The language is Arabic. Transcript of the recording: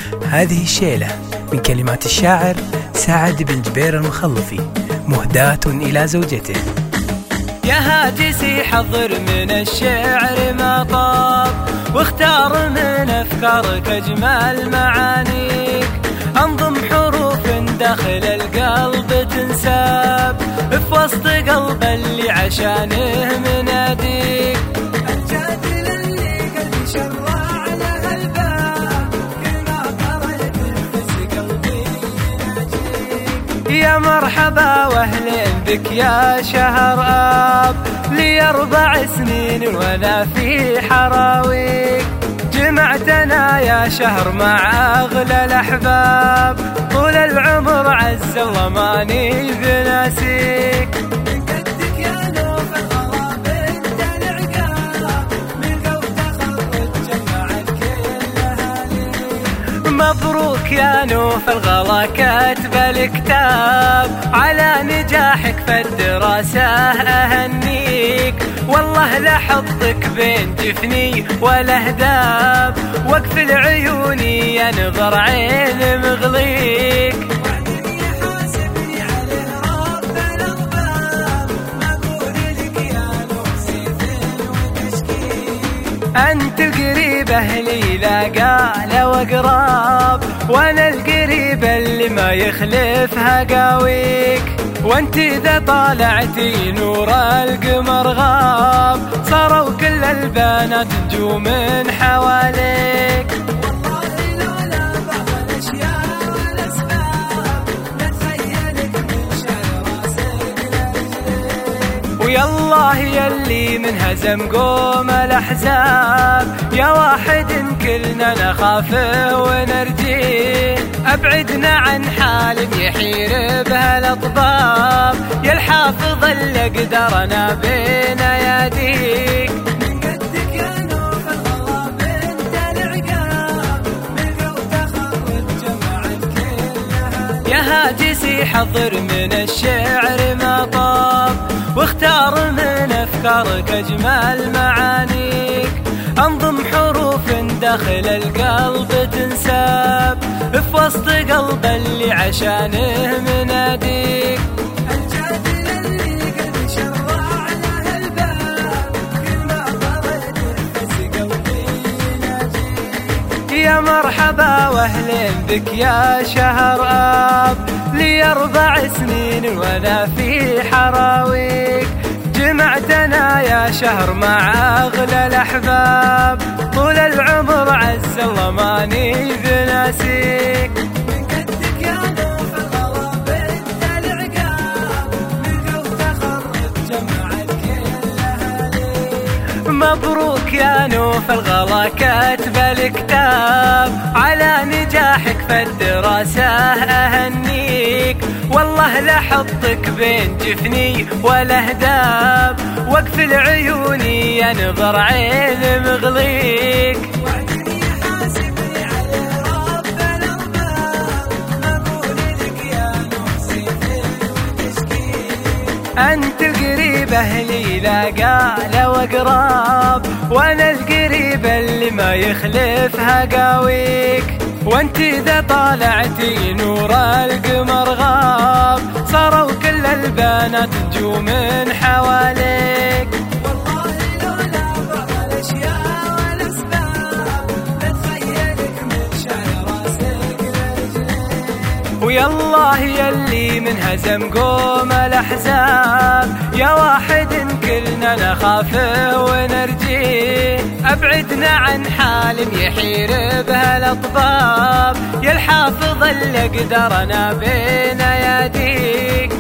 هذه الشيلة من كلمات الشاعر سعد بن جبير المخلفي، مهداة إلى زوجته. يا هاجسي حضر من الشعر ما طاب، واختار من أفكارك أجمل معانيك. أنظم حروف داخل القلب تنساب، في وسط قلب اللي عشانه مناديك. الجادل اللي قلبي شرع له الباب، كل ما قرأت نفس قلبي يناجيك. يا مرحبا واهلين بك يا شهر آب، لي 4 سنين وانا في حراويك. جمعتنا يا شهر مع أغلى الأحباب، طول العمر عز الله ماني بناسيك. من قدك يا نوف الغراب انت العقاب، من قوت خرج جمعت كل أهاليك. مبروك يا نوف الغلا كاتب الكتاب، على نجاحك في الدراسة أهنيك. والله لحظك بين جفني والأهداب، وقف العيوني يا نظر عين مغليك. وعدني حاسبني عليه رب الأرباب، أقول لك يا نفسي فين وتشكيك. أنت القريب أهلي لاقى وقراب، وأنا القريب اللي ما يخلفها قاويك. وانت اذا طالعتي نور القمر غاب، صاروا كل البنات نجوم حواليك. والله لولا بعض الاشياء والاسباب، نتخيلك من شعر راسك لرجليك. ويالله يلي من هزم قوم الاحزاب، يا واحد كلنا نخافه ونرجيه. ابعدنا عن حال يحير بها الاطباب، يا الحافظ اللي قدرنا بين اياديك. من قدك يا نوف الغراب انت العقاب، من قوت خرج جمعت كل. يا هاجسي حضر من الشعر ما طاب، واختار من افكارك اجمل معانيك. انظم حروف داخل القلب تنساب، في وسط قلب اللي عشانه مناديك. الجادل اللي قلبي شرع له الباب، كل ما قرأت نفس قلبي يناجيك. يا مرحبا واهلين بك يا شهر آب، لي 4 سنين وانا في حراويك. جمعتنا يا شهر مع أغلى الأحباب، طول العمر عز الله ماني بناسيك. من قدك يا نوف الغراب انت العقاب، من قوت خرج جمعت كل أهاليك. مبروك يا نوف الغلا كاتب الكتاب، على نجاحك في الدراسة أهنيك. والله لحظك بين جفني والأهداب، وقف العيوني يا نظر عين مغليك. وعدني حاسبني عليه رب الأرباب، أقول لك يا نفسي فين وتشكيك. أنت القريب أهلي لاقى وقراب، وأنا القريب اللي ما يخلفها قاويك. وانت اذا طالعتي نور القمر غاب، صاروا كل البنات نجوم حواليك. والله لولا بعض الاشياء والاسباب، نتخيلك من شعر راسك لرجليك. ويالله يلي من هزم قوم الاحزاب، يا واحد كلنا نخافه ونرجيه. ابعدنا عن حال يحير بها الاطباب، يا الحافظ اللي قدرنا بين اياديك.